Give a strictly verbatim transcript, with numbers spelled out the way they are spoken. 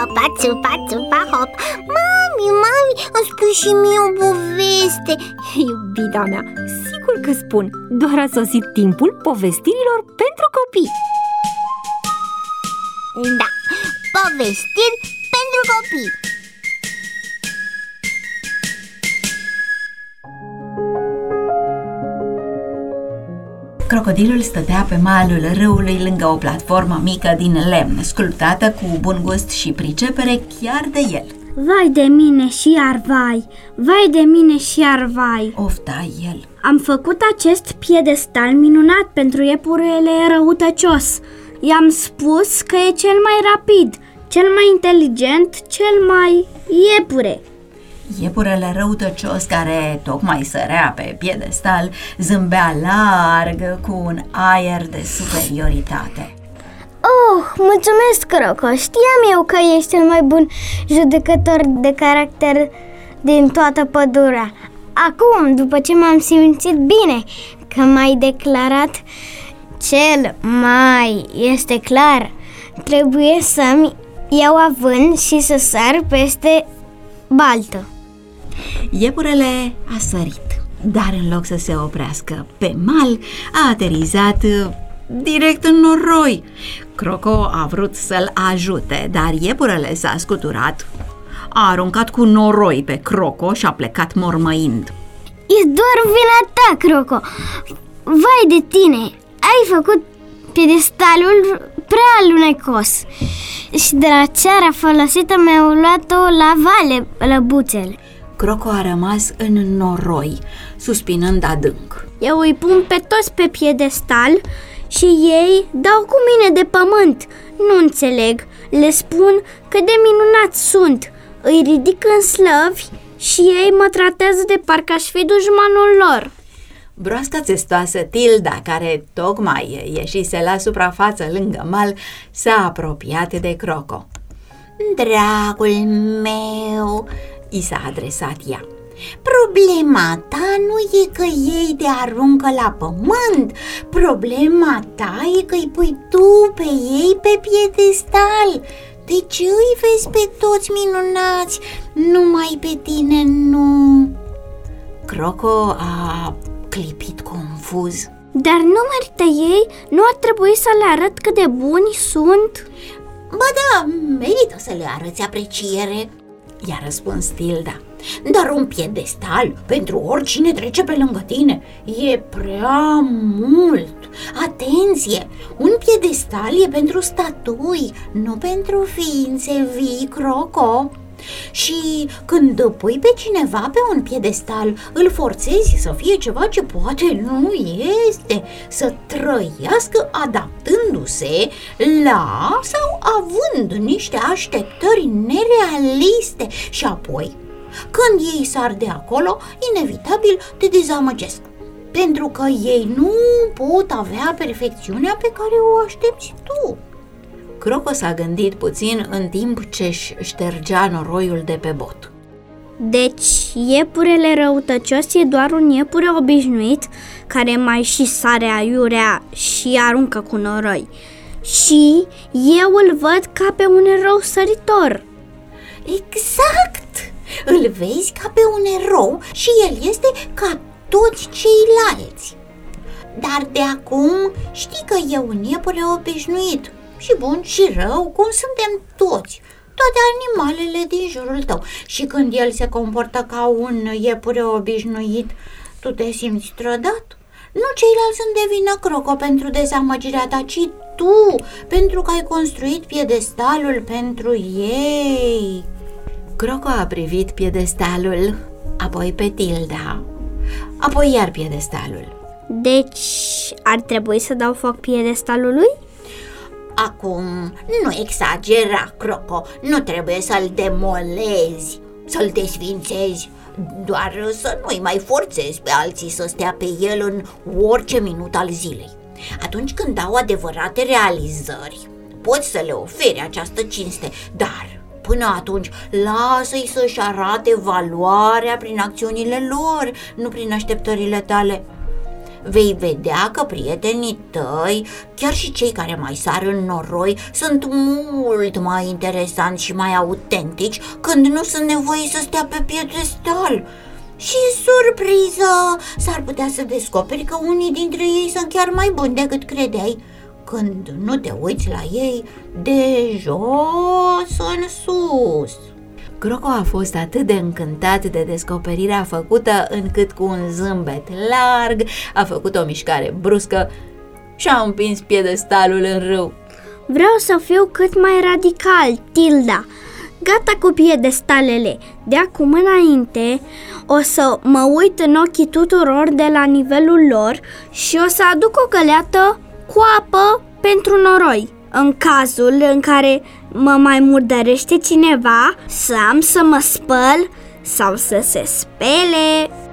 țupa, țupa, țupa, hop. Mami, mami, îmi spui și mie o poveste. Iubita mea, sigur că spun. Doar a sosit timpul povestirilor pentru copii. Da, povestiri pentru copii. Crocodilul stătea pe malul râului lângă o platformă mică din lemn, sculptată cu bun gust și pricepere chiar de el. Vai de mine și iar vai, vai de mine și iar vai, ofta el. Am făcut acest piedestal minunat pentru iepurele răutăcios. I-am spus că e cel mai rapid, cel mai inteligent, cel mai iepure. Iepurele răutăcios, care tocmai sărea pe piedestal, zâmbea larg cu un aer de superioritate. Oh, mulțumesc, Croco! Știam eu că ești cel mai bun judecător de caracter din toată pădurea. Acum, după ce m-am simțit bine că m-ai declarat cel mai este clar, trebuie să-mi iau avânt și să sar peste baltă. Iepurele a sărit, dar în loc să se oprească pe mal, a aterizat direct în noroi. Croco a vrut să-l ajute, dar iepurele s-a scuturat, a aruncat cu noroi pe Croco și a plecat mormăind. E doar vina ta, Croco! Vai de tine! Ai făcut piedestalul prea alunecos și de la ceara folosită mi-au luat-o la vale lăbuțele. Croco a rămas în noroi, suspinând adânc. Eu îi pun pe toți pe piedestal și ei dau cu mine de pământ. Nu înțeleg, le spun cât de minunați sunt. Îi ridic în slăvi și ei mă tratează de parcă aș fi dușmanul lor. Broasca țestoasă Tilda, care tocmai ieșise la suprafață lângă mal, s-a apropiat de Croco. Dragul meu, i s-a adresat ea, problema ta nu e că ei te aruncă la pământ, problema ta e că îi pui tu pe ei pe piedestal. De ce îi vezi pe toți minunați, numai pe tine nu? Croco a clipit confuz. Dar nu merită ei? Nu ar trebui să le arăt cât de buni sunt? Ba da, merită să le arăți apreciere, i-a răspuns Tilda. Dar un piedestal pentru oricine trece pe lângă tine e prea mult. Atenție, un piedestal e pentru statui, nu pentru ființe vii, Croco. Și când pui pe cineva pe un piedestal, îl forțezi să fie ceva ce poate nu este, să trăiască adaptându-se la sau având niște așteptări nerealiste și apoi, când ei sar de acolo, inevitabil te dezamăgesc, pentru că ei nu pot avea perfecțiunea pe care o aștepți tu. Croco s-a gândit puțin în timp ce-și ștergea noroiul de pe bot. Deci, iepurele răutăcios e doar un iepure obișnuit care mai și sare aiurea și aruncă cu noroi. Și eu îl văd ca pe un erou săritor. Exact! Îl vezi ca pe un erou și el este ca toți ceilalți. Dar de acum știi că e un iepure obișnuit, și bun și rău, cum suntem toți, toate animalele din jurul tău. Și când el se comportă ca un iepure obișnuit, tu te simți trădat? Nu ceilalți sunt de vină, Croco, pentru dezamăgirea ta, ci tu, pentru că ai construit piedestalul pentru ei. Croco a privit piedestalul, apoi pe Tilda, apoi iar piedestalul. Deci ar trebui să dau foc piedestalului? Acum, nu exagera, Croco, nu trebuie să-l demolezi, să-l desfințezi, doar să nu-i mai forțezi pe alții să stea pe el în orice minut al zilei. Atunci când au adevărate realizări, poți să le oferi această cinste, dar până atunci lasă-i să-și arate valoarea prin acțiunile lor, nu prin așteptările tale. vei vedea că prietenii tăi, chiar și cei care mai sar în noroi, sunt mult mai interesanți și mai autentici când nu sunt nevoiți să stea pe piedestal. Și surpriză, s-ar putea să descoperi că unii dintre ei sunt chiar mai buni decât credeai, când nu te uiți la ei de jos în sus. Croco a fost atât de încântat de descoperirea făcută, încât cu un zâmbet larg a făcut o mișcare bruscă și a împins piedestalul în râu. Vreau să fiu cât mai radical, Tilda. Gata cu piedestalele. De acum înainte o să mă uit în ochii tuturor de la nivelul lor și o să aduc o găleată cu apă pentru noroi. În cazul în care mă mai murdărește cineva, să am să mă spăl sau să se spele